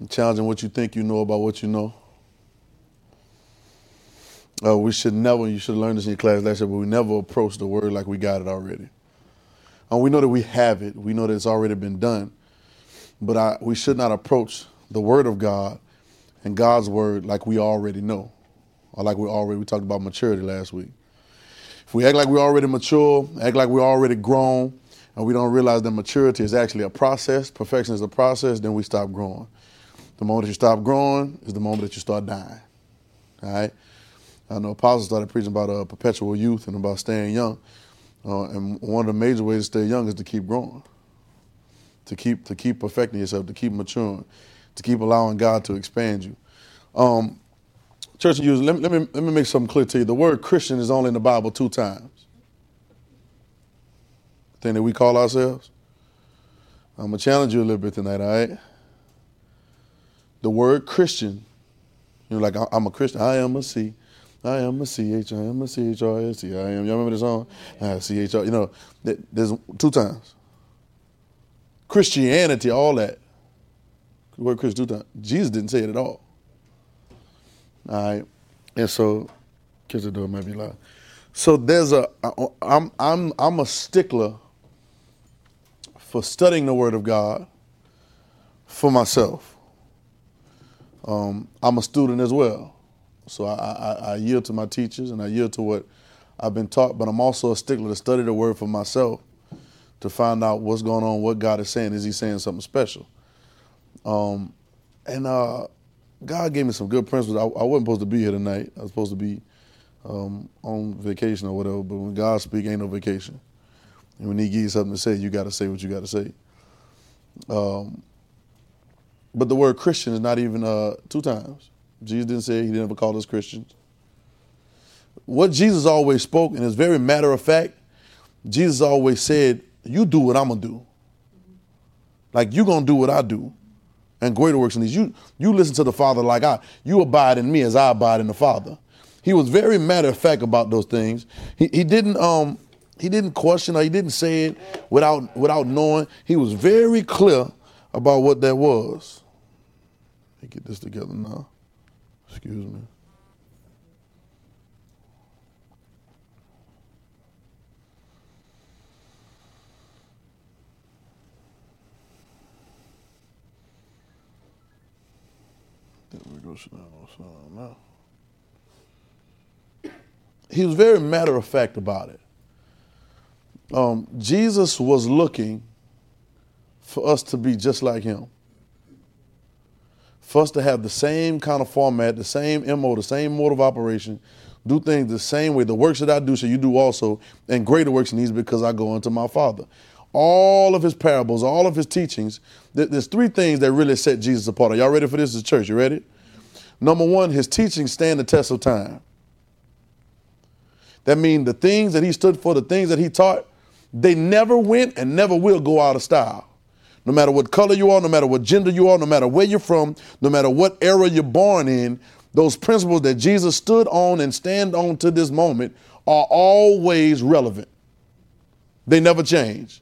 challenging what you think you know about what you know. We should never, you should have learned this in your class last year, but we never approach the word like we got it already. And we know that we have it. We know that it's already been done. But we should not approach the word of God and God's word like we already know. Or like we talked about maturity last week. If we act like we're already mature, act like we're already grown, and we don't realize that maturity is actually a process, perfection is a process, then we stop growing. The moment that you stop growing is the moment that you start dying. All right? I know apostles started preaching about perpetual youth and about staying young. And one of the major ways to stay young is to keep growing, to keep perfecting yourself, to keep maturing, to keep allowing God to expand you. Church of users, let me make something clear to you. The word Christian is only in the Bible 2 times. The thing that we call ourselves. I'm going to challenge you a little bit tonight, all right? The word Christian, like I'm a Christian. I am a C. I am a CH. I am a CHRSC. I am. Y'all remember the song? CHR. There's 2 times. Christianity, all that. The word Christian 2 times. Jesus didn't say it at all. All right, and so, kids, the door might be loud. So I'm a stickler for studying the Word of God for myself. I'm a student as well, so I yield to my teachers and I yield to what I've been taught. But I'm also a stickler to study the Word for myself to find out what's going on, what God is saying. Is He saying something special? God gave me some good principles. I wasn't supposed to be here tonight. I was supposed to be on vacation or whatever, but when God speaks, ain't no vacation. And when He gives you something to say, you got to say what you got to say. But the word Christian is not even 2 times. Jesus didn't say it. He never called us Christians. What Jesus always spoke, and it's very matter of fact, Jesus always said, you do what I'm going to do. Like, you going to do what I do. And greater works than these. You listen to the Father like you abide in me as I abide in the Father. He was very matter of fact about those things. He didn't question or he didn't say it without knowing. He was very clear about what that was. Let me get this together now. Excuse me. He was very matter of fact about it. Jesus was looking for us to be just like Him. For us to have the same kind of format, the same MO, the same mode of operation, do things the same way. The works that I do shall you do also, and greater works than these because I go unto my Father. All of His parables, all of His teachings, there's 3 things that really set Jesus apart. Are y'all ready for this as church? You ready? Number 1, His teachings stand the test of time. That means the things that He stood for, the things that He taught, they never went and never will go out of style. No matter what color you are, no matter what gender you are, no matter where you're from, no matter what era you're born in, those principles that Jesus stood on and stand on to this moment are always relevant. They never change.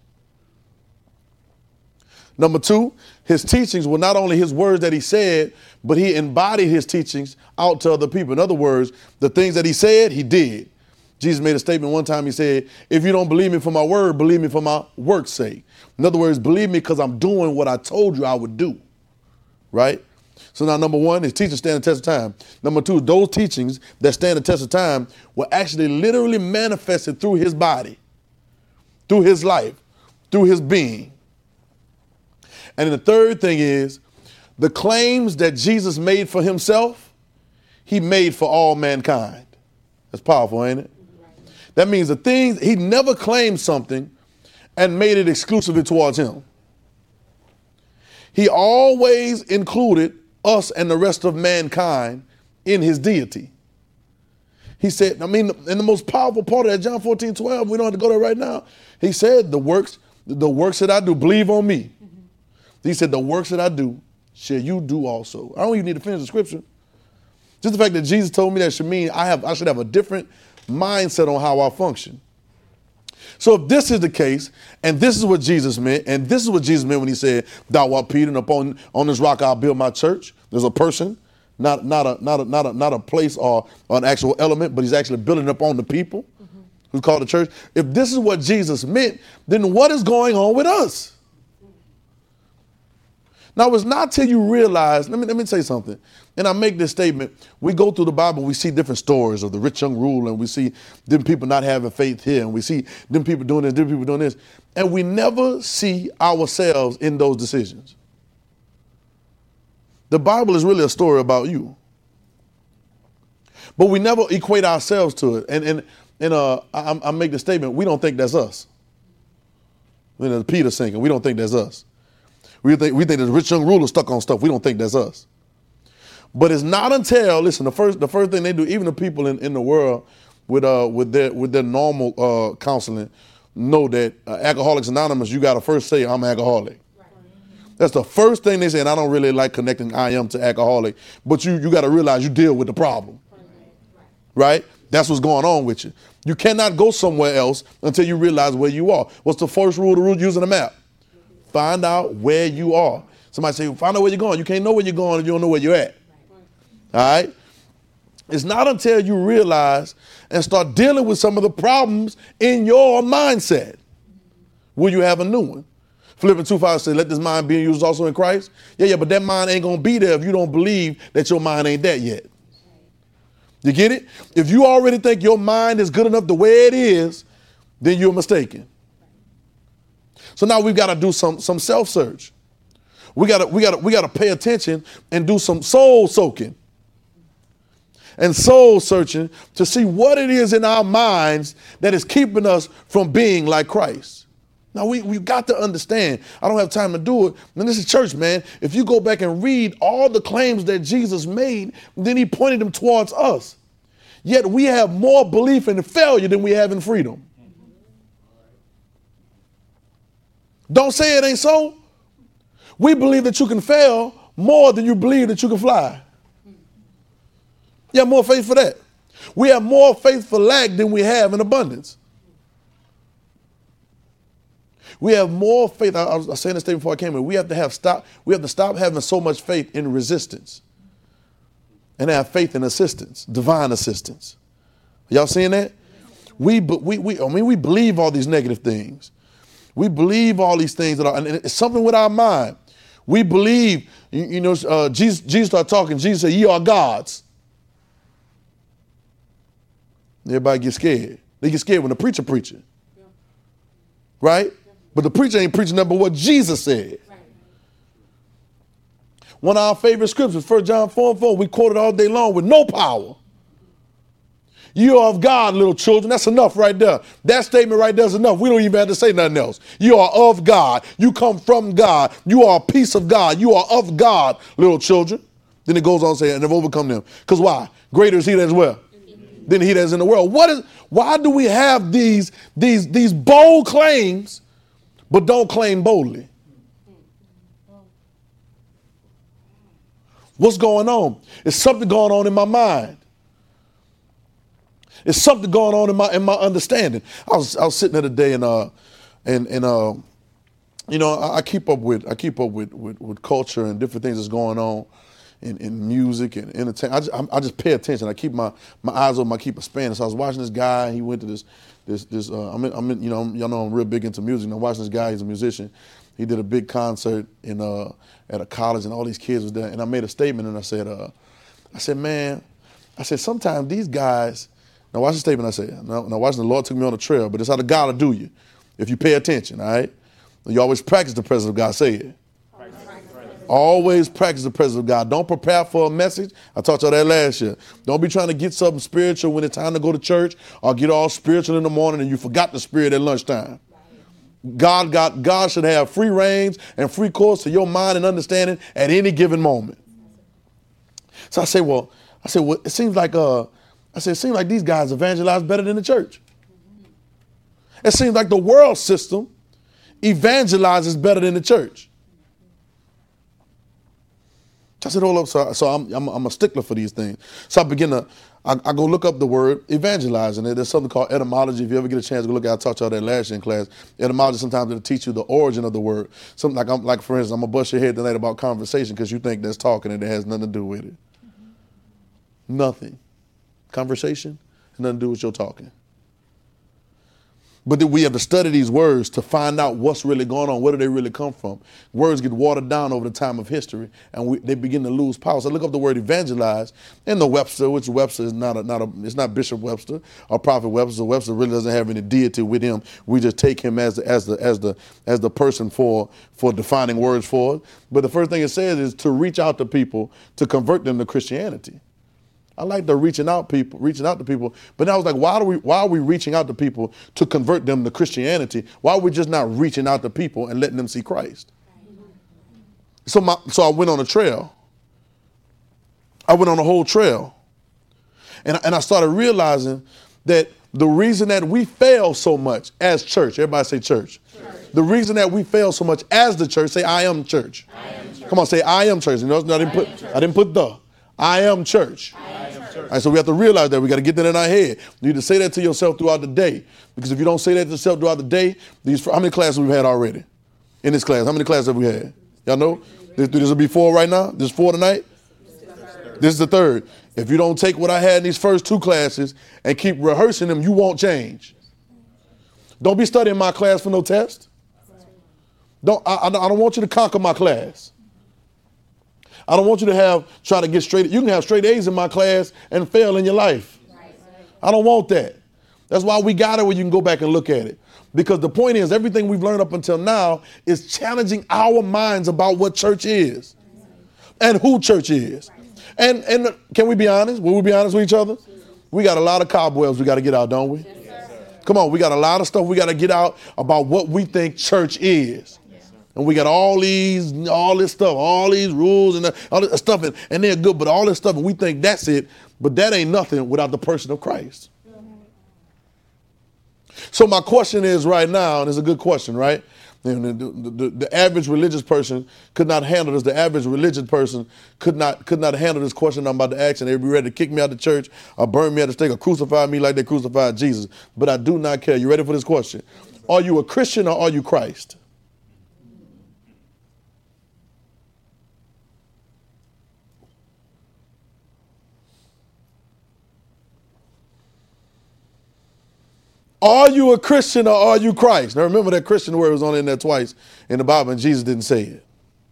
Number 2, His teachings were not only His words that He said, but He embodied His teachings out to other people. In other words, the things that He said, He did. Jesus made a statement one time. He said, if you don't believe me for my word, believe me for my work's sake. In other words, believe me because I'm doing what I told you I would do. Right? So now, number 1, His teachings stand the test of time. Number 2, those teachings that stand the test of time were actually literally manifested through His body, through His life, through His being. And then the third thing is the claims that Jesus made for Himself, He made for all mankind. That's powerful, ain't it? That means the things, He never claimed something and made it exclusively towards Him. He always included us and the rest of mankind in His deity. He said, in the most powerful part of that, John 14:12, we don't have to go there right now. He said, the works that I do, believe on me. He said, the works that I do, shall you do also. I don't even need to finish the scripture. Just the fact that Jesus told me that should mean I should have a different mindset on how I function. So if this is the case, and this is what Jesus meant, and this is what Jesus meant when he said, "Thou art Peter, and upon this rock I'll build my church." There's a person, not a place or an actual element, but he's actually building upon the people who's called the church. If this is what Jesus meant, then what is going on with us? Now, it's not till you realize, let me say something, and I make this statement. We go through the Bible, we see different stories of the rich young ruler, and we see different people not having faith here, and we see different people doing this, different people doing this, and we never see ourselves in those decisions. The Bible is really a story about you, but we never equate ourselves to it. And I make the statement, we don't think that's us. Peter sinking, we don't think that's us. We think the rich young ruler stuck on stuff. We don't think that's us. But it's not until, listen, the first thing they do, even the people in the world with their normal counseling know that Alcoholics Anonymous, you got to first say, I'm an alcoholic. Right. That's the first thing they say, and I don't really like connecting I am to alcoholic, but you got to realize you deal with the problem. Right? That's what's going on with you. You cannot go somewhere else until you realize where you are. What's the first rule of using a map? Find out where you are. Somebody say, find out where you're going. You can't know where you're going if you don't know where you're at. All right? It's not until you realize and start dealing with some of the problems in your mindset will you have a new one. Philippians 2:5 says, let this mind be in you also in Christ. Yeah, but that mind ain't going to be there if you don't believe that your mind ain't that yet. You get it? If you already think your mind is good enough the way it is, then you're mistaken. So now we've got to do some self-search. We got to pay attention and do some soul soaking and soul searching to see what it is in our minds that is keeping us from being like Christ. Now we've got to understand. I don't have time to do it. And this is church, man. If you go back and read all the claims that Jesus made, then he pointed them towards us. Yet we have more belief in failure than we have in freedom. Don't say it ain't so. We believe that you can fail more than you believe that you can fly. You have more faith for that. We have more faith for lack than we have in abundance. We have more faith. I was saying this statement before I came in. We have to stop having so much faith in resistance and have faith in assistance, divine assistance. Y'all seeing that? We believe all these negative things. We believe all these things and it's something with our mind. We believe, Jesus started talking. Jesus said, ye are gods. Everybody gets scared. They get scared when the preacher preaching. Yeah. Right? Yeah. But the preacher ain't preaching nothing but what Jesus said. Right. One of our favorite scriptures, 1 John 4:4, we quote it all day long with no power. You are of God, little children. That's enough right there. That statement right there is enough. We don't even have to say nothing else. You are of God. You come from God. You are a piece of God. You are of God, little children. Then it goes on to say, and have overcome them. Because why? Greater is he that is well than he that is in the world. Why do we have these bold claims, but don't claim boldly? What's going on? It's something going on in my mind. It's something going on in my understanding. I was sitting there today and I keep up with culture and different things that's going on in music and entertainment. I just pay attention. I keep my eyes open. I keep expanding. So I was watching this guy. He went to this. Y'all know I'm real big into music. And I'm watching this guy. He's a musician. He did a big concert at a college, and all these kids was there. And I made a statement, and I said, man, sometimes these guys. Now watch the statement I said. Now watch, the Lord took me on a trail, but it's how the God will do you if you pay attention, all right? You always practice the presence of God. Say it. Always practice the presence of God. Don't prepare for a message. I taught y'all that last year. Don't be trying to get something spiritual when it's time to go to church or get all spiritual in the morning and you forgot the spirit at lunchtime. God should have free range and free course to your mind and understanding at any given moment. So I say, it seems like these guys evangelize better than the church. It seems like the world system evangelizes better than the church. I said, hold up. So I'm a stickler for these things. So I go look up the word evangelize, and there's something called etymology. If you ever get a chance to go look at it, I taught y'all that last year in class. Etymology, sometimes it'll teach you the origin of the word. Something like for instance, I'm going to bust your head tonight about conversation because you think that's talking and it has nothing to do with it. Nothing. Conversation has nothing to do with your talking. But then we have to study these words to find out what's really going on. Where do they really come from? Words get watered down over the time of history, and they begin to lose power. So look up the word evangelize in the Webster, which Webster is it's not Bishop Webster or Prophet Webster. Webster really doesn't have any deity with him. We just take him as the person for defining words for it. But the first thing it says is to reach out to people to convert them to Christianity. I like the reaching out to people. But I was like, why are we reaching out to people to convert them to Christianity? Why are we just not reaching out to people and letting them see Christ? So I went on a trail. I went on a whole trail. And I started realizing that the reason that we fail so much as church, everybody say church. The reason that we fail so much as the church, say I am church. Come on, say I am church. You know, I didn't put the. I am church. All right, so we have to realize that. We got to get that in our head. You need to say that to yourself throughout the day. Because if you don't say that to yourself throughout the day, how many classes we've had already? In this class, how many classes have we had? Y'all know? This will be 4 right now? This is 4 tonight? This is the 3rd. If you don't take what I had in these first 2 classes and keep rehearsing them, you won't change. Don't be studying my class for no test. I don't want you to conquer my class. I don't want you to try to get straight. You can have straight A's in my class and fail in your life. I don't want that. That's why we got it where you can go back and look at it. Because the point is, everything we've learned up until now is challenging our minds about what church is and who church is. And can we be honest? Will we be honest with each other? We got a lot of cobwebs we got to get out, don't we? Come on, we got a lot of stuff we got to get out about what we think church is. And we got all this stuff, all these rules and all this stuff, and they're good, but all this stuff, and we think that's it, but that ain't nothing without the person of Christ. So my question is right now, and it's a good question, right? The average religious person could not handle this. The average religious person could not handle this question I'm about to ask, and they'd be ready to kick me out of the church or burn me at the stake or crucify me like they crucified Jesus. But I do not care. You ready for this question? Are you a Christian or are you Christ? Are you a Christian or are you Christ? Now remember that Christian word was only in there twice in the Bible and Jesus didn't say it.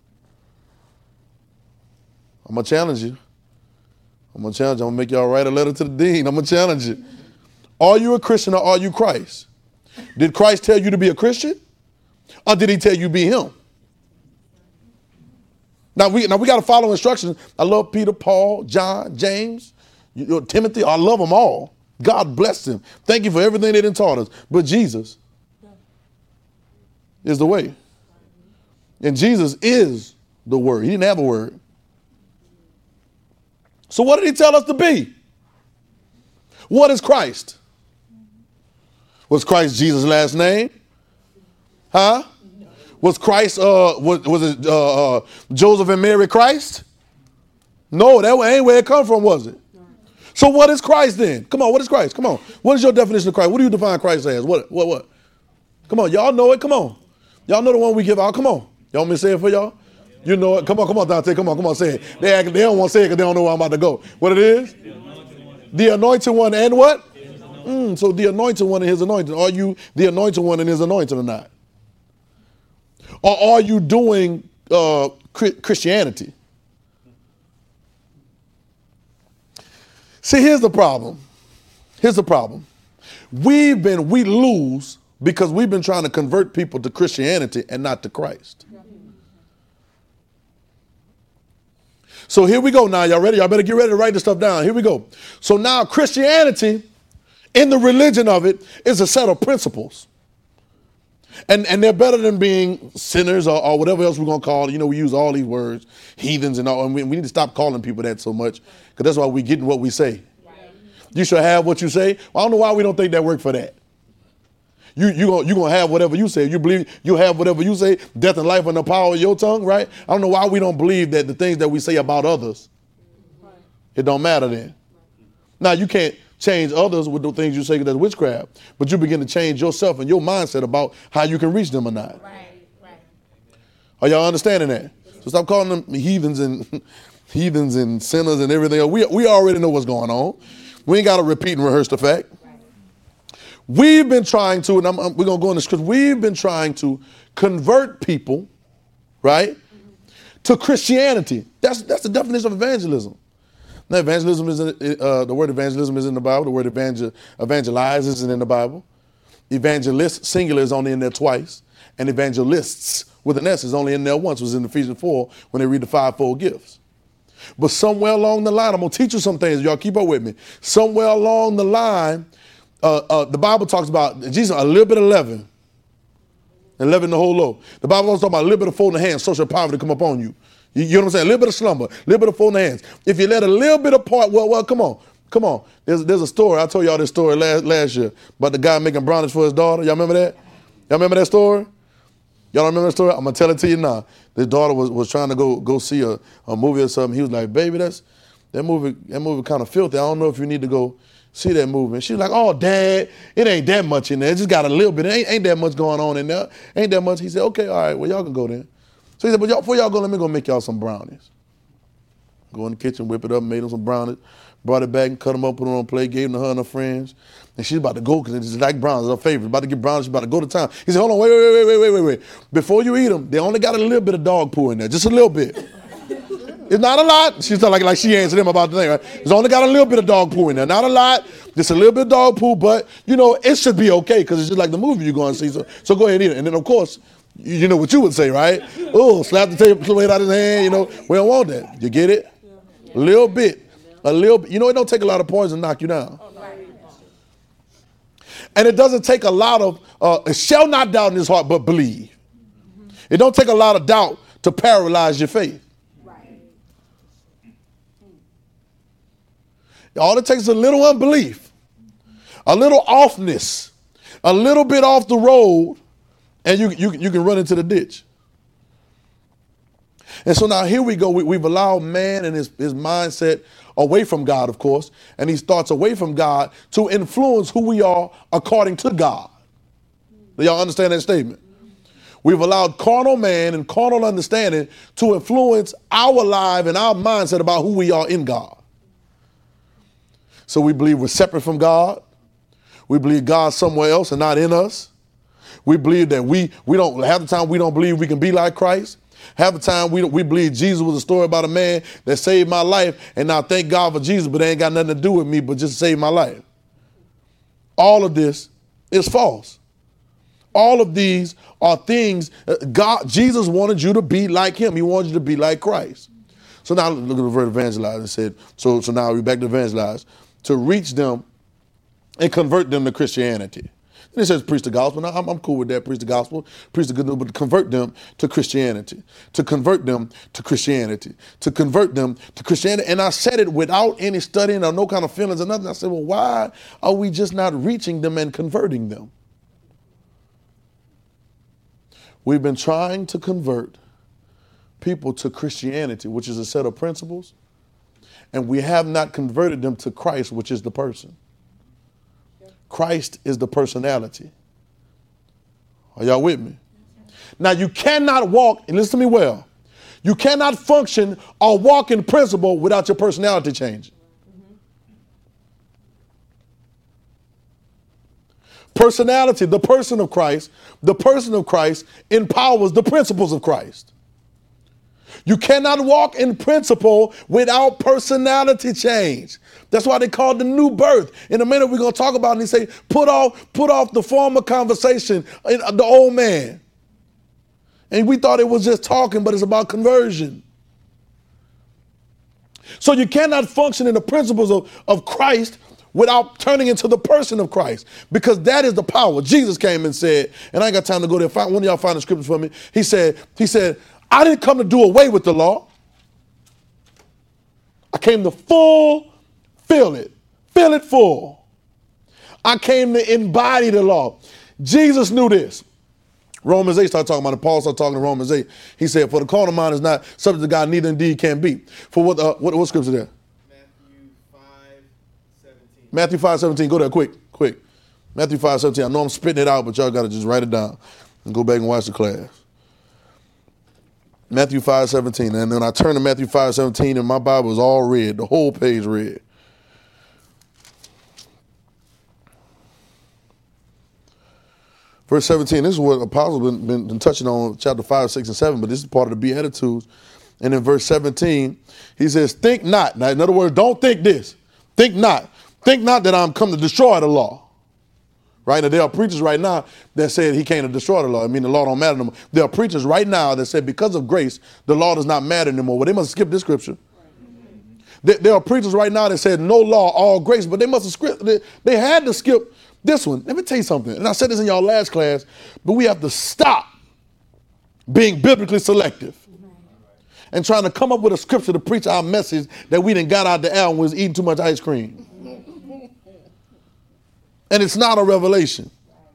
I'm going to challenge you. I'm going to make y'all write a letter to the dean. I'm going to challenge you. Are you a Christian or are you Christ? Did Christ tell you to be a Christian? Or did he tell you to be him? Now we got to follow instructions. I love Peter, Paul, John, James, Timothy. I love them all. God bless them. Thank you for everything they done taught us. But Jesus is the way. And Jesus is the word. He didn't have a word. So what did he tell us to be? What is Christ? Was Christ Jesus' last name? Huh? Was Christ, Joseph and Mary Christ? No, that ain't where it come from, was it? So what is Christ then? Come on, what is Christ? Come on. What is your definition of Christ? What do you define Christ as? What? Come on, y'all know it. Come on. Y'all know the one we give out. Come on. Y'all want me to say it for y'all? You know it. Come on, Dante. Come on, say it. They don't want to say it because they don't know where I'm about to go. What it is? The anointed one and what? So the anointed one and his anointing. Are you the anointed one and his anointing or not? Or are you doing Christianity? See, here's the problem. We lose because we've been trying to convert people to Christianity and not to Christ. So here we go now. Y'all ready? Y'all better get ready to write this stuff down. Here we go. So now Christianity, in the religion of it, is a set of principles. And they're better than being sinners or whatever else we're going to call it. You know, we use all these words, heathens and all. And we need to stop calling people that so much because that's why we're getting what we say. Right. You should have what you say. Well, I don't know why we don't think that worked for that. You gonna have whatever you say. You believe you have whatever you say. Death and life in the power of your tongue, right? I don't know why we don't believe that the things that we say about others, it don't matter then. Now you can't change others with the things you say that's witchcraft, but you begin to change yourself and your mindset about how you can reach them or not. Right. Are y'all understanding that? So stop calling them heathens and heathens and sinners and everything else. We already know what's going on. We ain't got to repeat and rehearse the fact. We've been trying to, and we're going to go in the script, we've been trying to convert people, right, to Christianity. That's the definition of evangelism. Now, evangelism is the word evangelism is in the Bible. The word evangelize isn't in the Bible. Evangelist, singular, is only in there twice. And evangelists, with an S, is only in there once. It was in Ephesians 4 when they read the fivefold gifts. But somewhere along the line, I'm going to teach you some things. Y'all keep up with me. Somewhere along the line, the Bible talks about Jesus, a little bit of leaven, and leaven the whole loaf. The Bible also talks about a little bit of folding hands, social poverty come upon you. You know what I'm saying? A little bit of slumber, a little bit of folding hands. If you let a little bit of part, well, come on. There's a story. I told y'all this story last year about the guy making brownies for his daughter. Y'all remember that? Y'all remember that story? Y'all don't remember that story? I'm going to tell it to you now. His daughter was trying to go see a movie or something. He was like, baby, that movie kind of filthy. I don't know if you need to go see that movie. And she's like, oh, Dad, it ain't that much in there. It just got a little bit. It ain't that much going on in there. Ain't that much. He said, okay, all right, well, y'all can go then. So he said, but before y'all go, let me go make y'all some brownies. Go in the kitchen, whip it up, made them some brownies, brought it back and cut them up, put them on a plate, gave them to her and her friends. And she's about to go because it's like brownies, her favorite. About to get brownies, she's about to go to town. He said, hold on, wait. Before you eat them, they only got a little bit of dog poo in there, just a little bit. It's not a lot. She's like she answered him about the thing, right? It's only got a little bit of dog poo in there. Not a lot, just a little bit of dog poo, but, it should be okay because it's just like the movie you're going to see. So go ahead and eat it. And then, of course, you know what you would say, right? Oh, slap the table out of his hand, We don't want that. You get it? A little bit. It don't take a lot of poison to knock you down. And it doesn't take a lot of, it shall not doubt in his heart, but believe. It don't take a lot of doubt to paralyze your faith. All it takes is a little unbelief, a little offness, a little bit off the road, and you can run into the ditch. And so now here we go. We've allowed man and his mindset away from God, of course, and his thoughts away from God to influence who we are according to God. Do y'all understand that statement? We've allowed carnal man and carnal understanding to influence our life and our mindset about who we are in God. So we believe we're separate from God. We believe God's somewhere else and not in us. We believe that we don't, half the time we don't believe we can be like Christ. Half the time we believe Jesus was a story about a man that saved my life, and now thank God for Jesus, but it ain't got nothing to do with me but just save my life. All of this is false. All of these are things, Jesus wanted you to be like him. He wanted you to be like Christ. So now look at the word evangelize. It said, so now we're back to evangelize, to reach them and convert them to Christianity. And it says preach the gospel. Now, I'm cool with that. Preach the gospel, preach the good news, but to convert them to Christianity, to convert them to Christianity, to convert them to Christianity. And I said it without any studying or no kind of feelings or nothing. I said, well, why are we just not reaching them and converting them? We've been trying to convert people to Christianity, which is a set of principles, and we have not converted them to Christ, which is the person. Christ is the personality. Are y'all with me? Now you cannot walk, and listen to me well, you cannot function or walk in principle without your personality changing. Personality, the person of Christ empowers the principles of Christ. You cannot walk in principle without personality change. That's why they call it the new birth. In a minute, we're going to talk about it and say, put off the former conversation, the old man. And we thought it was just talking, but it's about conversion. So you cannot function in the principles of Christ without turning into the person of Christ, because that is the power. Jesus came and said, and I ain't got time to go there. One of y'all find the scriptures for me. He said, I didn't come to do away with the law. I came to fill it full. I came to embody the law. Jesus knew this. Romans 8 started talking about it. Paul started talking to Romans 8. He said, for the carnal mind is not subject to God, neither indeed can be. For what scripture there? Matthew 5:17. Go there quick. Matthew 5:17. I know I'm spitting it out, but y'all got to just write it down and go back and watch the class. Matthew 5:17. And then I turn to Matthew 5:17 and my Bible is all red, the whole page red. Verse 17, this is what Apostles been touching on, chapter 5, 6, and 7, but this is part of the Beatitudes. And in verse 17, he says, think not. Now, in other words, don't think this. Think not. Think not that I'm come to destroy the law. Right? Now, there are preachers right now that said he came to destroy the law. I mean, the law don't matter no more. There are preachers right now that said because of grace, the law does not matter anymore. Well, they must skip this scripture. There are preachers right now that said no law, all grace, but they must have skipped. They had to skip this one. Let me tell you something. And I said this in y'all last class, but we have to stop being biblically selective and trying to come up with a scripture to preach our message that we done got out the air and was eating too much ice cream. And it's not a revelation.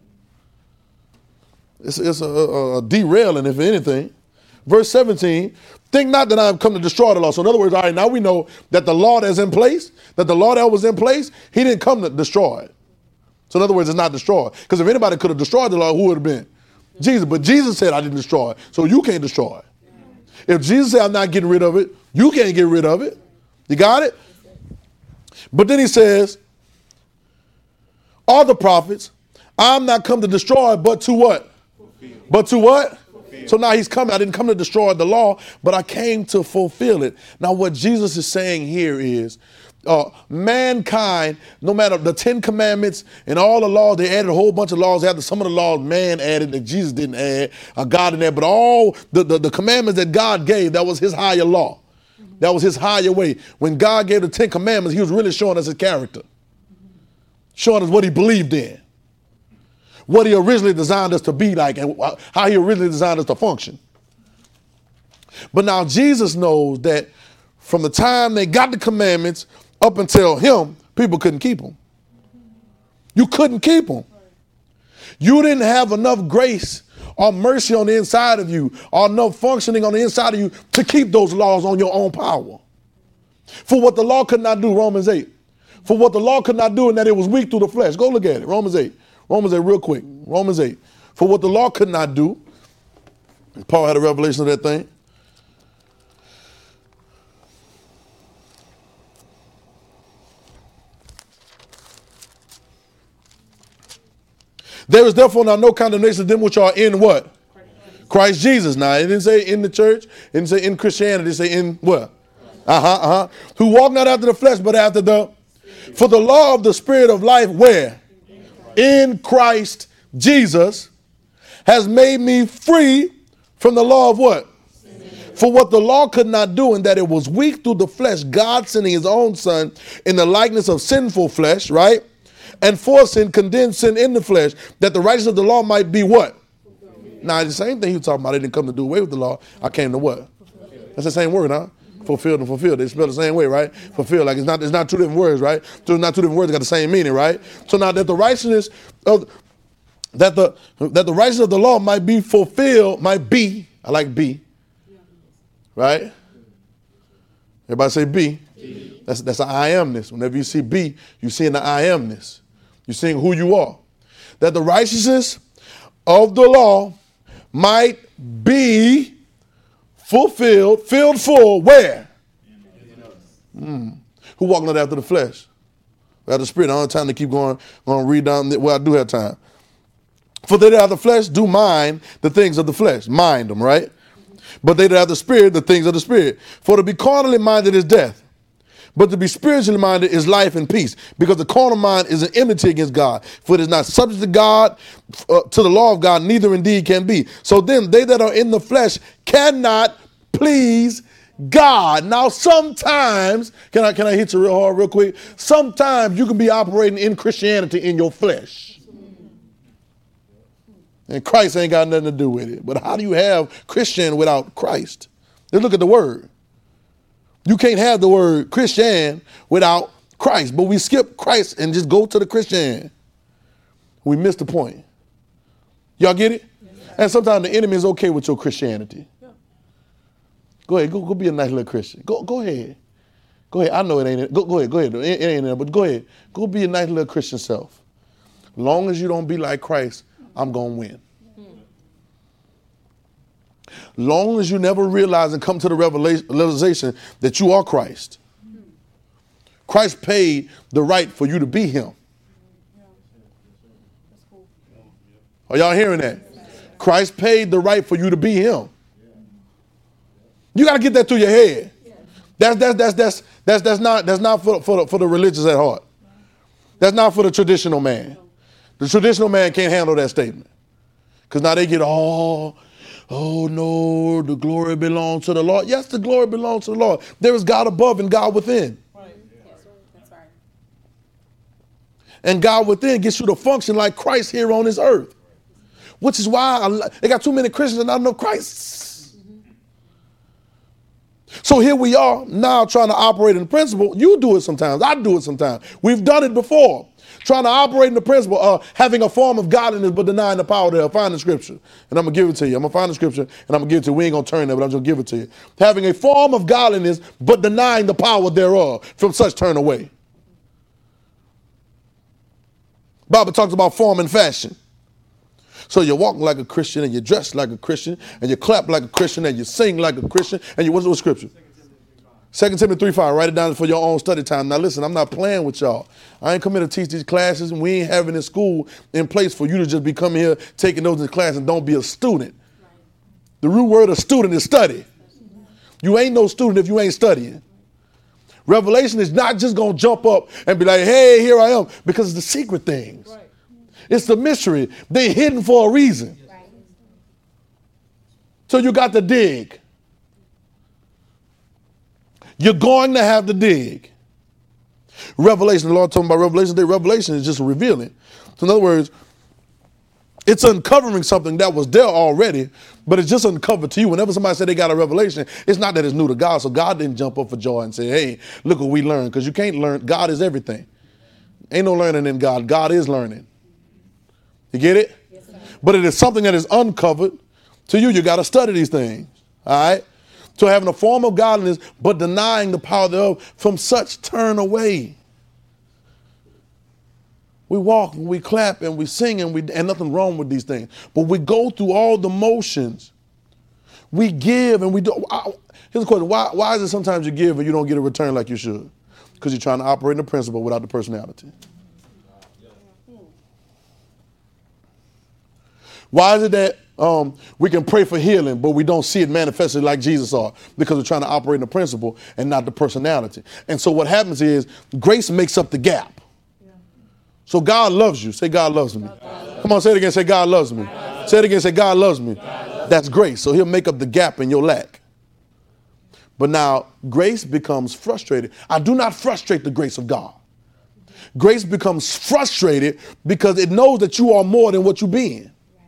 It's a derailing, if anything. Verse 17, think not that I have come to destroy the law. So in other words, all right, now we know that the law that's in place, that the law that was in place, he didn't come to destroy it. So in other words, it's not destroyed. Because if anybody could have destroyed the law, who would have been? Jesus. But Jesus said, I didn't destroy it. So you can't destroy it. If Jesus said, I'm not getting rid of it, you can't get rid of it. You got it? But then he says, all the prophets, I'm not come to destroy, but to what? Fulfill. But to what? Fulfill. So now he's coming. I didn't come to destroy the law, but I came to fulfill it. Now what Jesus is saying here is, mankind, no matter the 10 commandments and all the laws, they added a whole bunch of laws after some of the laws man added that Jesus didn't add, God in there, but all the commandments that God gave, that was his higher law. That was his higher way. When God gave the 10 commandments, he was really showing us his character, showing us what he believed in, what he originally designed us to be like, and how he originally designed us to function. But now Jesus knows that from the time they got the commandments up until him, people couldn't keep them. You couldn't keep them. You didn't have enough grace or mercy on the inside of you, or enough functioning on the inside of you to keep those laws on your own power. For what the law could not do, Romans 8. For what the law could not do in that it was weak through the flesh. Go look at it, Romans 8. Romans 8 real quick, Romans 8. For what the law could not do, Paul had a revelation of that thing. There is therefore now no condemnation to them which are in what? Christ Jesus. Now, it didn't say in the church. It didn't say in Christianity. It say in what? Who walk not after the flesh, but after the... For the law of the Spirit of life, where? In Christ Jesus has made me free from the law of what? For what the law could not do, in that it was weak through the flesh, God sending his own son in the likeness of sinful flesh, right? And for sin, condemned sin in the flesh, that the righteousness of the law might be what? Now, the same thing he was talking about. I didn't come to do away with the law. I came to what? That's the same word, huh? Fulfilled and fulfilled. They spell the same way, right? Fulfilled. Like it's not two different words, right? So it's not two different words that got the same meaning, right? So now that the righteousness of the righteousness of the law might be fulfilled, might be. I like be. Right? Everybody say be. That's an I amness. Whenever you see be, you see in the I amness. You're seeing who you are. That the righteousness of the law might be fulfilled, filled full, where? Who walk not after the flesh? After the spirit. I don't have time to keep going read down. Well, I do have time. For they that have the flesh do mind the things of the flesh. Mind them, right? But they that have the spirit, the things of the spirit. For to be carnally minded is death. But to be spiritually minded is life and peace, because the carnal mind is an enmity against God. For it is not subject to God, to the law of God, neither indeed can be. So then they that are in the flesh cannot please God. Now sometimes, can I hit you real hard real quick? Sometimes you can be operating in Christianity in your flesh. And Christ ain't got nothing to do with it. But how do you have Christian without Christ? Let's look at the word. You can't have the word Christian without Christ, but we skip Christ and just go to the Christian. We missed the point. Y'all get it? And sometimes the enemy is okay with your Christianity. Go ahead. Go be a nice little Christian. Go ahead. Go ahead. I know it ain't. Go ahead. Go ahead. It ain't there, but go ahead. Go be a nice little Christian self. Long as you don't be like Christ, I'm going to win. Long as you never realize and come to the realization that you are Christ. Christ paid the right for you to be him. Are y'all hearing that? Christ paid the right for you to be him. You got to get that through your head. That's not for the religious at heart. That's not for the traditional man. The traditional man can't handle that statement. Because now they get all, oh no, the glory belongs to the Lord. Yes, the glory belongs to the Lord. There is God above and God within. Right. That's right. And God within gets you to function like Christ here on this earth. Which is why they got too many Christians and not enough Christ. So here we are now trying to operate in the principle. You do it sometimes. I do it sometimes. We've done it before. Trying to operate in the principle of having a form of godliness but denying the power thereof. Find the scripture. And I'm going to give it to you. I'm going to find the scripture and I'm going to give it to you. We ain't going to turn there, but I'm just going to give it to you. Having a form of godliness but denying the power thereof. From such turn away. Bible talks about form and fashion. So you're walking like a Christian and you're dressed like a Christian and you clap like a Christian and you sing like a Christian and you, what's the scripture? 2 Timothy 3:5. Write it down for your own study time. Now listen, I'm not playing with y'all. I ain't coming to teach these classes and we ain't having this school in place for you to just be coming here taking notes in class and don't be a student. The root word of student is study. You ain't no student if you ain't studying. Revelation is not just going to jump up and be like, hey, here I am, because it's the secret things. Right. It's the mystery. They're hidden for a reason. Right. So you got to dig. You're going to have to dig. Revelation, the Lord talking about Revelation. Revelation is just revealing. So in other words, it's uncovering something that was there already, but it's just uncovered to you. Whenever somebody said they got a revelation, it's not that it's new to God. So God didn't jump up for joy and say, hey, look what we learned. Because you can't learn. God is everything. Ain't no learning in God. God is learning. You get it? Yes, sir. But it is something that is uncovered to you. You got to study these things. All right? So having a form of godliness, but denying the power thereof, from such turn away. We walk and we clap and we sing and nothing wrong with these things. But we go through all the motions. We give and we do. Here's the question. Why is it sometimes you give and you don't get a return like you should? Because you're trying to operate in the principle without the personality. Why is it that we can pray for healing, but we don't see it manifested like Jesus saw? Because we're trying to operate in the principle and not the personality. And so what happens is grace makes up the gap. Yeah. So God loves you. Say, God loves me. Come on, say it again. Say, God loves me. Say it again. Say, God loves me. That's grace. So he'll make up the gap in your lack. But now grace becomes frustrated. I do not frustrate the grace of God. Grace becomes frustrated because it knows that you are more than what you've been.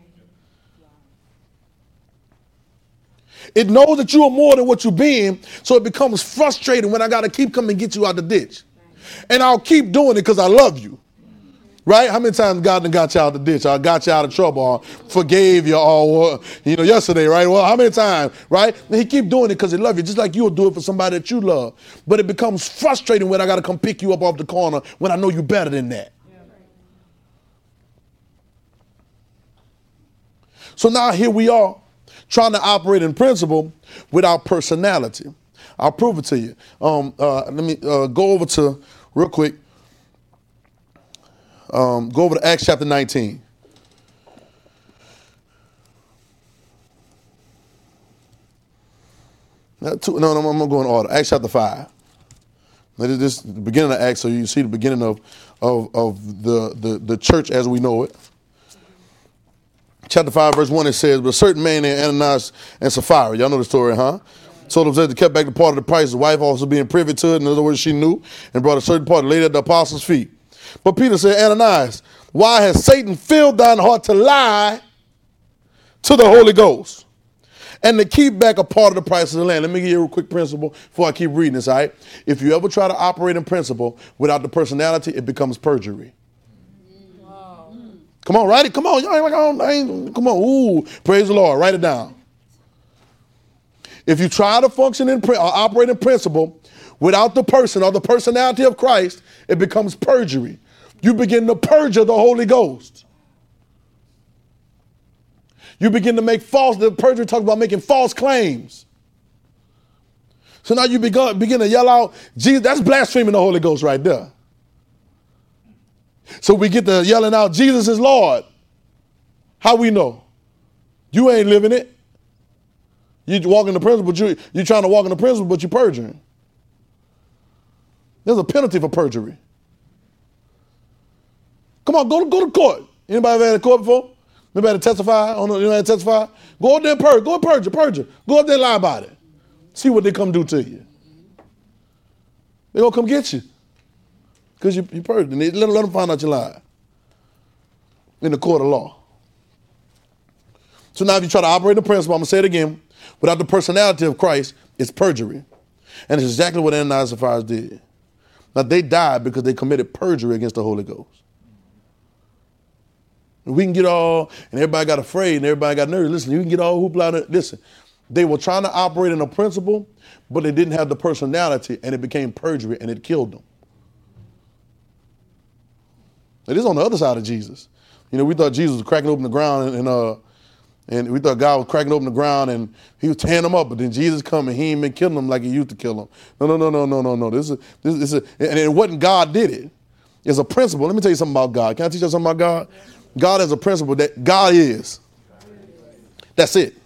It knows that you are more than what you've been, so it becomes frustrating when I got to keep coming and get you out the ditch. And I'll keep doing it because I love you. Right? How many times God done got you out the ditch? I got you out of trouble or forgave you or, yesterday, right? Well, how many times, right? And he keep doing it because he loves you, just like you'll do it for somebody that you love. But it becomes frustrating when I got to come pick you up off the corner when I know you're better than that. So now here we are, trying to operate in principle without personality. I'll prove it to you. Let me go over to, real quick, go over to Acts chapter 19. I'm going to go in order. Acts chapter 5. This is the beginning of Acts, so you see the beginning of the church as we know it. Chapter 5, verse 1, it says, but a certain man named Ananias and Sapphira, y'all know the story, huh? Sold themselves to kept back the part of the price, his wife also being privy to it. In other words, she knew, and brought a certain part laid at the apostles' feet. But Peter said, Ananias, why has Satan filled thine heart to lie to the Holy Ghost and to keep back a part of the price of the land? Let me give you a quick principle before I keep reading this, all right? If you ever try to operate in principle without the personality, it becomes perjury. Come on, write it. Come on. Y'all ain't like, come on. Ooh, praise the Lord. Write it down. If you try to function or operate in principle without the person or the personality of Christ, it becomes perjury. You begin to perjure the Holy Ghost. You begin to make the perjury talks about making false claims. So now you begin to yell out, Jesus, that's blaspheming the Holy Ghost right there. So we get to yelling out, Jesus is Lord. How we know? You ain't living it. You walk in the principle, but you're trying to walk in the principle, but you're perjuring. There's a penalty for perjury. Come on, go to court. Anybody ever had a court before? Anybody had to testify? You had to testify? Go up there and perjure. Go and perjure. Go up there and lie about it. See what they come do to you. They're going to come get you. Because you perjured. And let them find out you lied. In the court of law. So now if you try to operate the principle, I'm going to say it again, without the personality of Christ, it's perjury. And it's exactly what Ananias and Sapphira did. Now they died because they committed perjury against the Holy Ghost. And we can get all, and everybody got afraid and everybody got nervous. Listen, you can get all hoopla. Listen, they were trying to operate in a principle, but they didn't have the personality, and it became perjury, and it killed them. It is on the other side of Jesus. You know, we thought Jesus was cracking open the ground, and we thought God was cracking open the ground, and he was tearing them up. But then Jesus come, and he ain't been killing them like he used to kill them. No. This is, and it wasn't God did it. It's a principle. Let me tell you something about God. Can I teach you something about God? God has a principle that God is. That's it.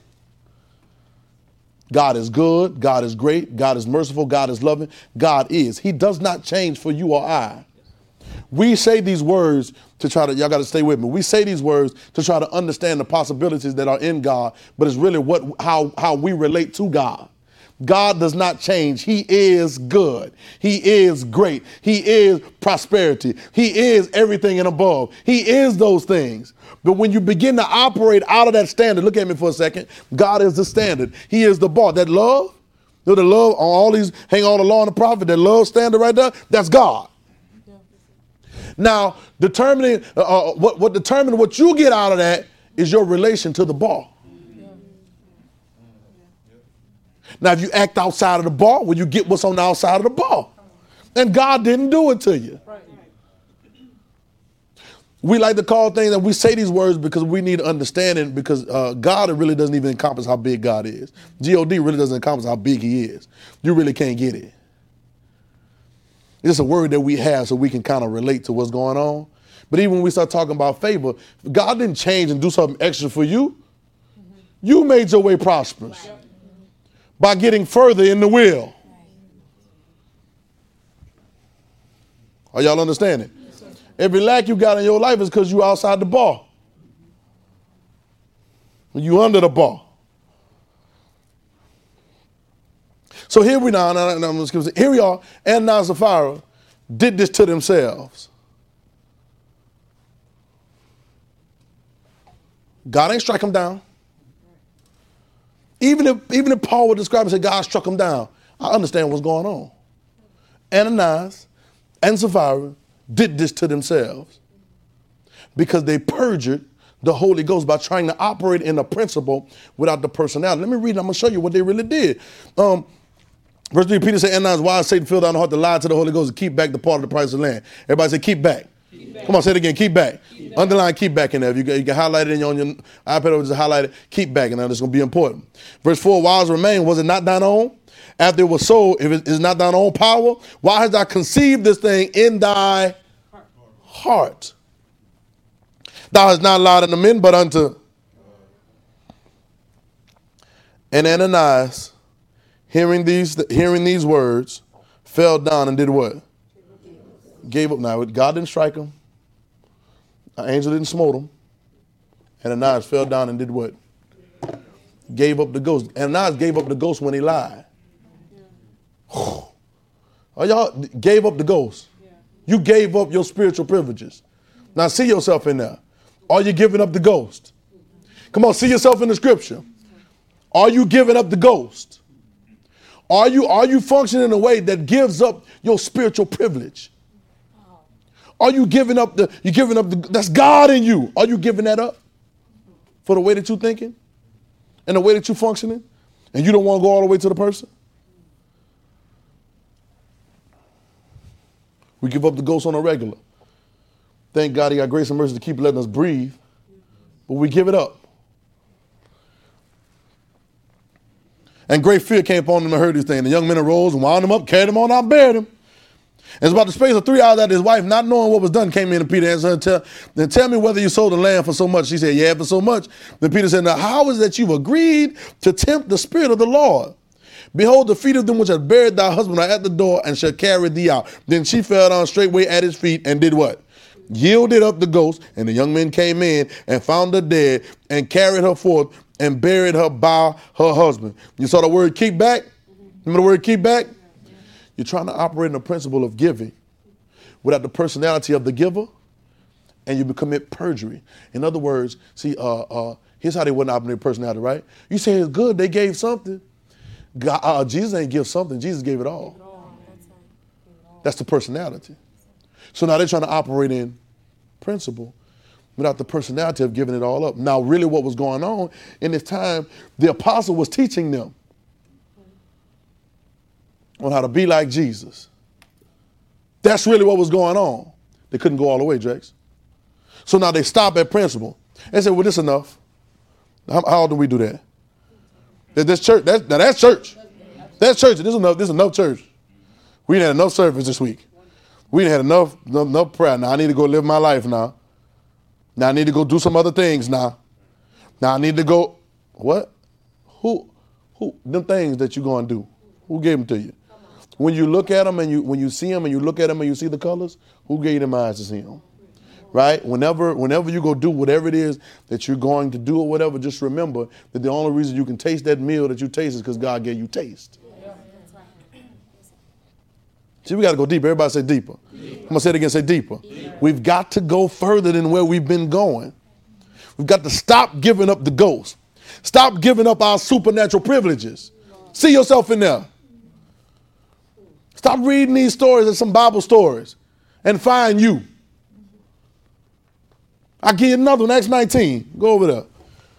God is good. God is great. God is merciful. God is loving. God is. He does not change for you or I. We say these words to try to, y'all got to stay with me. We say these words to try to understand the possibilities that are in God, but it's really how we relate to God. God does not change. He is good. He is great. He is prosperity. He is everything and above. He is those things. But when you begin to operate out of that standard, look at me for a second. God is the standard. He is the bar. That love, the love on all these, hang on the law and the prophet, that love standard right there, that's God. Now, determining what determines what you get out of that is your relation to the bar. Now, if you act outside of the bar, well, you get what's on the outside of the bar. And God didn't do it to you. We like to call things, and we say these words because we need understanding, because God really doesn't even encompass how big God is. God really doesn't encompass how big he is. You really can't get it. It's a word that we have so we can kind of relate to what's going on. But even when we start talking about favor, God didn't change and do something extra for you. You made your way prosperous by getting further in the will. Are y'all understanding? Every lack you got in your life is because you outside the bar. You under the bar. So here we are. Here we are. Ananias and Sapphira did this to themselves. God ain't strike them down. Even if Paul would describe and say God struck them down, I understand what's going on. Ananias and Sapphira did this to themselves because they perjured the Holy Ghost by trying to operate in a principle without the personality. Let me read it. I'm going to show you what they really did. Verse 3, Peter said, Ananias, why Satan filled down the heart to lie to the Holy Ghost and keep back the part of the price of land? Everybody say, keep back. Keep back. Come on, say it again, keep back. Keep Underline keep back in there. You can highlight it on your iPad or just highlight it, keep back in there. That's going to be important. Verse 4, while it remained, was it not thine own? After it was sold, if it is not thine own power, why hast thou conceived this thing in thy heart? Thou hast not lied unto men, but unto. And Ananias, hearing these words, fell down and did what? Gave up. Now, God didn't strike him. An angel didn't smote him. Ananias fell down and did what? Gave up the ghost. Ananias gave up the ghost when he lied. Oh, y'all gave up the ghost. You gave up your spiritual privileges. Now see yourself in there. Are you giving up the ghost? Come on, see yourself in the scripture. Are you giving up the ghost? Are you functioning in a way that gives up your spiritual privilege? Are you giving up that's God in you? Are you giving that up for the way that you're thinking and the way that you're functioning? And you don't want to go all the way to the person? We give up the ghost on a regular. Thank God he got grace and mercy to keep letting us breathe, but we give it up. And great fear came upon them and heard these things. The young men arose and wound him up, carried him on out, and buried him. And it's about the space of 3 hours that his wife, not knowing what was done, came in to Peter and answered, then tell me whether you sold the land for so much. She said, yeah, for so much. Then Peter said, now how is it that you've agreed to tempt the Spirit of the Lord? Behold, the feet of them which had buried thy husband are at the door and shall carry thee out. Then she fell down straightway at his feet and did what? Yielded up the ghost. And the young men came in and found her dead and carried her forth and buried her by her husband. You saw the word keep back? Remember the word keep back? You're trying to operate in the principle of giving without the personality of the giver, and you commit perjury. In other words, see, here's how they wouldn't operate personality, right? You say it's good, they gave something. God, Jesus ain't give something, Jesus gave it all. That's the personality. So now they're trying to operate in principle without the personality of giving it all up. Now, really what was going on in this time, the apostle was teaching them on how to be like Jesus. That's really what was going on. They couldn't go all the way, Drex. So now they stop at principle. They said, well, this enough. How do we do that? That's church. That's church. That's church. This is enough church. We didn't have enough service this week. We didn't have enough prayer. Now I need to go live my life now. Now I need to go do some other things now. Now I need to go, what? Who, them things that you're going to do, who gave them to you? When you look at them and when you see them and you look at them and you see the colors, who gave them eyes to see them? Right? Whenever you go do whatever it is that you're going to do or whatever, just remember that the only reason you can taste that meal that you taste is because God gave you taste. See, we got to go deeper. Everybody say deeper. I'm going to say it again, say deeper. We've got to go further than where we've been going. We've got to stop giving up the ghost. Stop giving up our supernatural privileges. See yourself in there. Stop reading these stories and some Bible stories and find you. I'll give you another one, Acts 19. Go over there.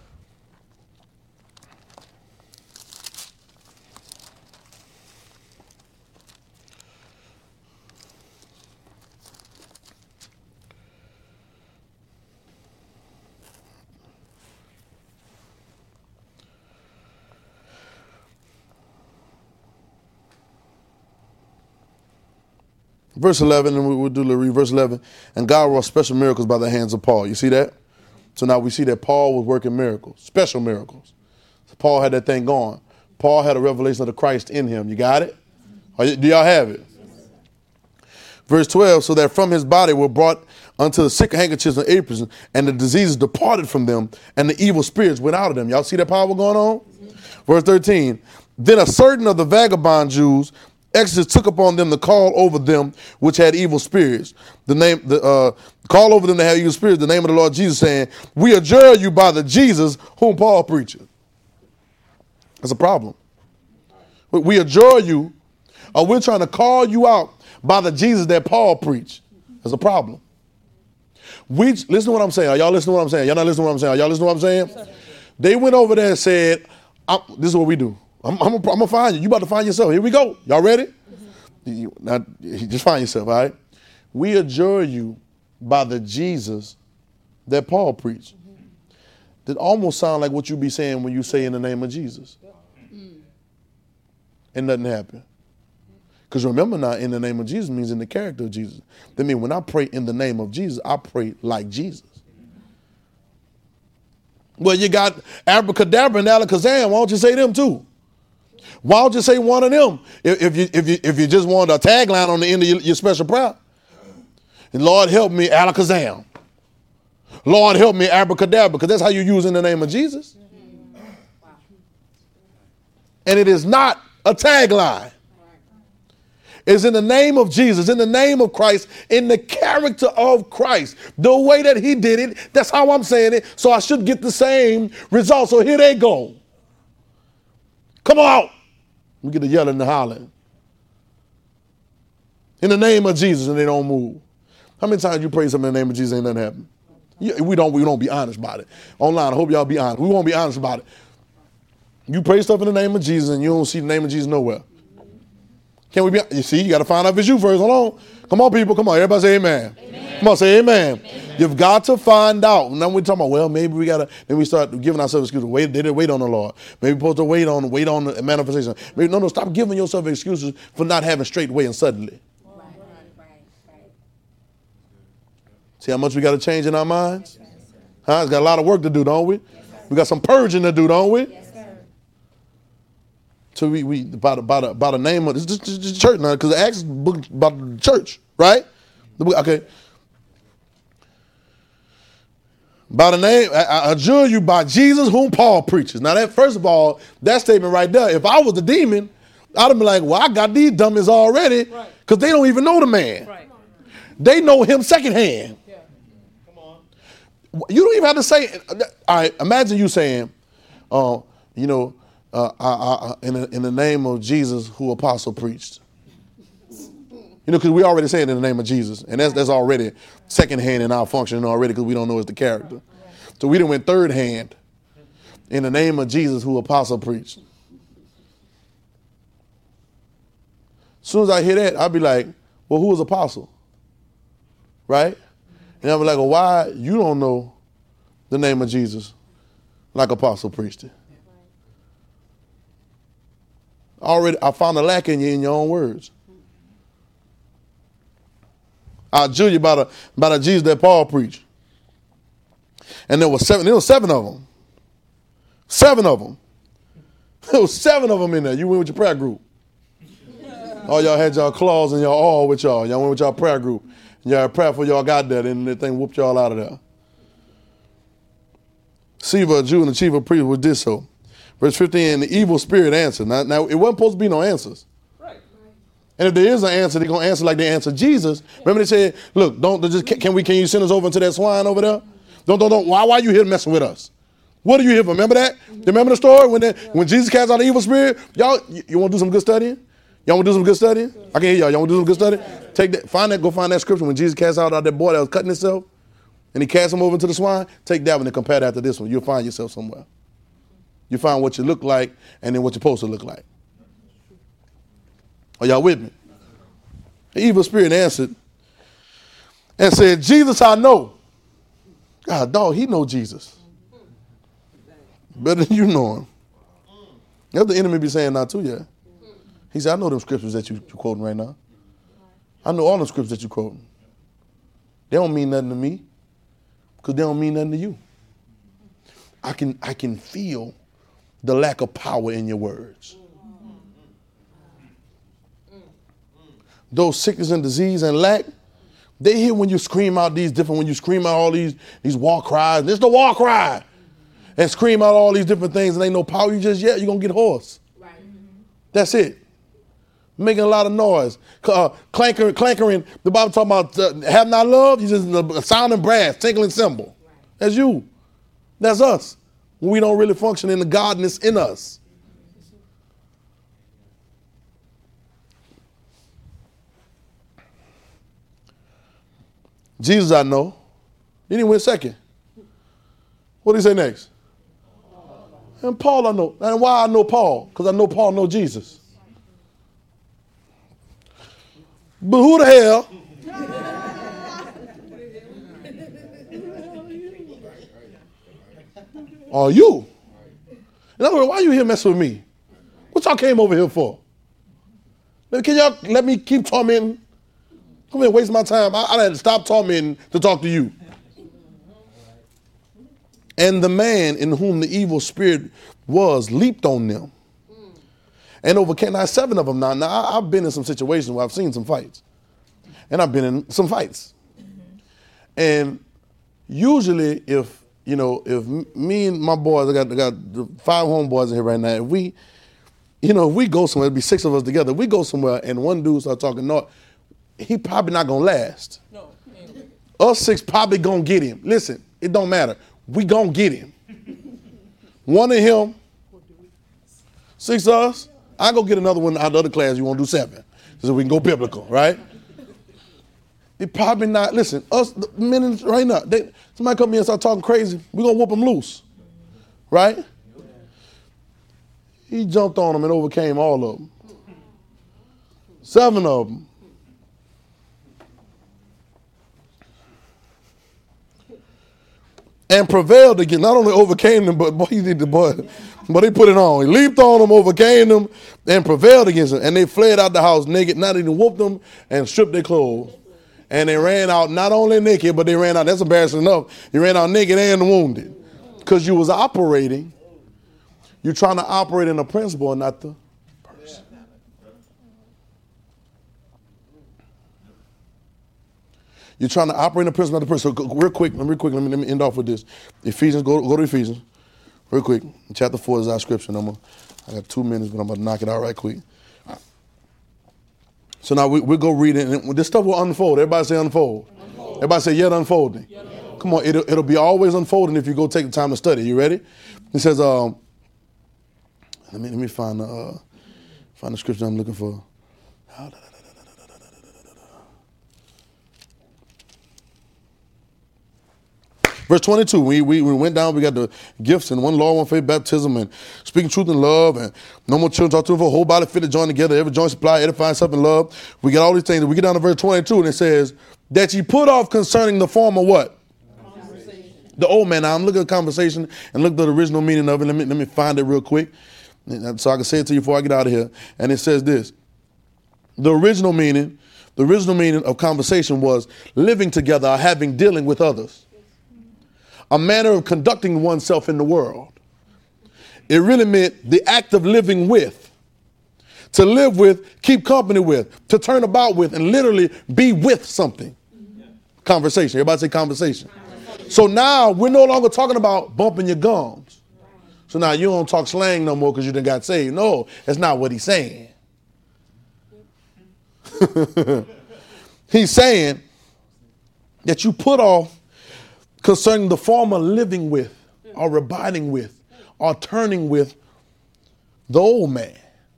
Verse 11, and we'll do verse 11. And God wrought special miracles by the hands of Paul. You see that? So now we see that Paul was working miracles, special miracles. So Paul had that thing going. Paul had a revelation of the Christ in him. You got it? Do y'all have it? Verse 12, so that from his body were brought unto the sick handkerchiefs and aprons, and the diseases departed from them, and the evil spirits went out of them. Y'all see that power going on? Verse 13, then a certain of the vagabond Jews Exodus took upon them to call over them which had evil spirits. Call over them that had evil spirits, the name of the Lord Jesus, saying, we adjure you by the Jesus whom Paul preacheth. That's a problem. We adjure you, or we're trying to call you out by the Jesus that Paul preached. That's a problem. Listen to what I'm saying. Are y'all listening to what I'm saying? Y'all not listening to what I'm saying? Are y'all listening to what I'm saying? They went over there and said, this is what we do. I'm gonna find you. You about to find yourself. Here we go. Y'all ready? Now, just find yourself, all right? We adjure you by the Jesus that Paul preached. That almost sound like what you be saying when you say in the name of Jesus. And nothing happened. Because remember now, in the name of Jesus means in the character of Jesus. That means when I pray in the name of Jesus, I pray like Jesus. Well, you got abracadabra and alakazam. Why don't you say them too? Why don't you say one of them if you just want a tagline on the end of your special prayer? And Lord, help me, alakazam. Lord, help me, abracadabra, because that's how you use in the name of Jesus. And it is not a tagline. It's in the name of Jesus, in the name of Christ, in the character of Christ. The way that he did it, that's how I'm saying it, so I should get the same results. So here they go. Come on. We get the yelling and the hollering. In the name of Jesus, and they don't move. How many times you pray something in the name of Jesus ain't nothing happen? We don't be honest about it. Online, I hope y'all be honest. We won't be honest about it. You pray stuff in the name of Jesus and you don't see the name of Jesus nowhere. Can we be? You see, you got to find out if it's you first. Hold on. Come on, people. Come on. Everybody say amen. Amen. Come on, say amen. Amen. You've got to find out. Now we're talking about, well, maybe we got to, then we start giving ourselves excuses. They didn't wait on the Lord. Maybe we're supposed to wait on the manifestation. Maybe, no, stop giving yourself excuses for not having straight way and suddenly. Right. See how much we got to change in our minds? Huh? It's got a lot of work to do, don't we? We got some purging to do, don't we? Yes, sir. So we by the name of this church now, because the Acts is book about the church, right? Okay. By the name, I adjure you by Jesus whom Paul preaches. Now that, first of all, that statement right there, if I was the demon, I'd have been like, well, I got these dummies already, because they don't even know the man. Right. They know him secondhand. Yeah. Come on. You don't even have to say, all right, imagine you saying, in the name of Jesus who apostle preached. Because we already saying in the name of Jesus. And that's already secondhand in our functioning already, because we don't know it's the character. So we done went third hand in the name of Jesus who apostle preached. As soon as I hear that, I'll be like, well, who is apostle? Right? And I'll be like, well, why you don't know the name of Jesus like apostle preached it? Already, I found a lack in you in your own words. I adjure you by the Jesus that Paul preached. And there were seven of them. 7 of them. There was 7 of them in there. You went with your prayer group. All y'all had y'all claws and y'all all with y'all. Y'all went with y'all prayer group. And y'all had prayer for y'all got there, and the thing whooped y'all out of there. Sceva, a Jew and the chief of priests, did so. Verse 15, the evil spirit answered. Now it wasn't supposed to be no answers. Right. And if there is an answer, they're going to answer like they answered Jesus. Remember they said, look, can you send us over into that swine over there? Don't. Why you here messing with us? What are you here for? Remember that? Remember the story when Jesus cast out the evil spirit? Y'all, you want to do some good studying? Y'all want to do some good studying? I can hear y'all. Y'all want to do some good studying? Go find that scripture when Jesus cast out that boy that was cutting himself and he cast him over into the swine. Take that one and compare that to this one. You'll find yourself somewhere. You find what you look like and then what you're supposed to look like. Are y'all with me? The evil spirit answered and said, Jesus, I know. God, dog, he know Jesus. Better than you know him. That's the enemy be saying now too, yeah. He said, I know them scriptures that you're quoting right now. I know all them scriptures that you're quoting. They don't mean nothing to me because they don't mean nothing to you. I can feel the lack of power in your words. Those sickness and disease and lack, they hear when you scream out when you scream out all these war cries. This is the war cry. And scream out all these different things and ain't no power. You're going to get hoarse. Right. That's it. Making a lot of noise. Clankering. The Bible talking about have not love. You just a sounding brass, tinkling cymbal. Right. That's you. That's us. We don't really function in the godness in us. Jesus, I know. He didn't win second. What did he say next? And Paul, I know. And why I know Paul? Because I know Paul know Jesus. But who the hell? Are you? In other words, why are you here messing with me? What y'all came over here for? Can y'all let me keep tormenting? Come here, waste my time. I had to stop tormenting to talk to you. And the man in whom the evil spirit was leaped on them and overcame. Now, 7 of them now. Now, I've been in some situations where I've seen some fights. And I've been in some fights. And usually if me and my boys, I got 5 homeboys in here right now, if we go somewhere, it'd be 6 of us together. We go somewhere and one dude start talking north, he probably not going to last. No. Us 6 probably going to get him. Listen, it don't matter. We gonna get him. 1 of him, 6 of us. I go get another one out of the other class. You want to do 7, so we can go biblical, right? They probably not, listen, us the men right now, somebody come in and start talking crazy, we're going to whoop them loose. Right? He jumped on them and overcame all of them. 7 of them. And prevailed again. Not only overcame them, but boy, he put it on. He leaped on them, overcame them, and prevailed against them. And they fled out the house naked, not even whooped them, and stripped their clothes. And they ran out not only naked, but they ran out, that's embarrassing enough, they ran out naked and wounded. Because you was operating, you're trying to operate in the principle and not the person. You're trying to operate in the principle, not the person. So real quick, let me end off with this. Ephesians, go to Ephesians. Real quick. Chapter 4 is our scripture. I got 2 minutes, but I'm about to knock it out right quick. So now we'll go read it, and this stuff will unfold. Everybody say unfold. Everybody say yet unfolding. Come on, it'll be always unfolding if you go take the time to study. You ready? It says, let me find the scripture I'm looking for. Verse 22, we went down, we got the gifts and one Lord, one faith, baptism, and speaking truth in love, and no more children talk to for a whole body fit to join together, every joint supply, edifying self in love. We got all these things. We get down to verse 22, and it says, that ye put off concerning the former what? The old man. Now I'm looking at the conversation and look at the original meaning of it. Let me find it real quick so I can say it to you before I get out of here. And it says this. The original meaning of conversation was living together or dealing with others. A manner of conducting oneself in the world. It really meant the act of living with. To live with, keep company with, to turn about with, and literally be with something. Conversation. Everybody say conversation. So now we're no longer talking about bumping your gums. So now you don't talk slang no more because you done got saved. No, that's not what he's saying. He's saying that you put off concerning the former living with or abiding with or turning with the old man.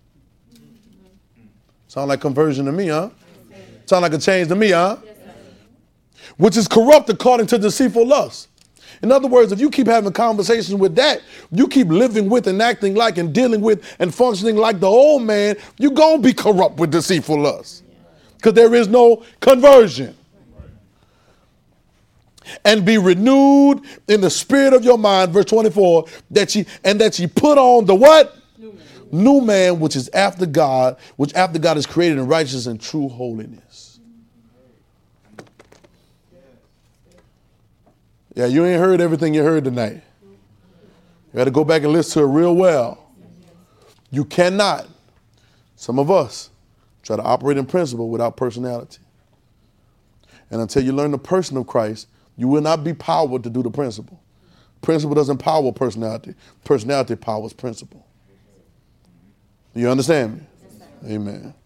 Sound like conversion to me, huh? Sound like a change to me, huh? Which is corrupt according to deceitful lust. In other words, if you keep having conversations with that, you keep living with and acting like and dealing with and functioning like the old man, you're going to be corrupt with deceitful lust. Because there is no conversion. And be renewed in the spirit of your mind, verse 24, that ye put on the what? New man, which is after God, which after God is created in righteousness and true holiness. Yeah, you ain't heard everything you heard tonight. You got to go back and listen to it real well. You cannot, some of us, try to operate in principle without personality. And until you learn the person of Christ, you will not be powered to do the principle. Principle doesn't power personality. Personality powers principle. You understand me? Yes, amen.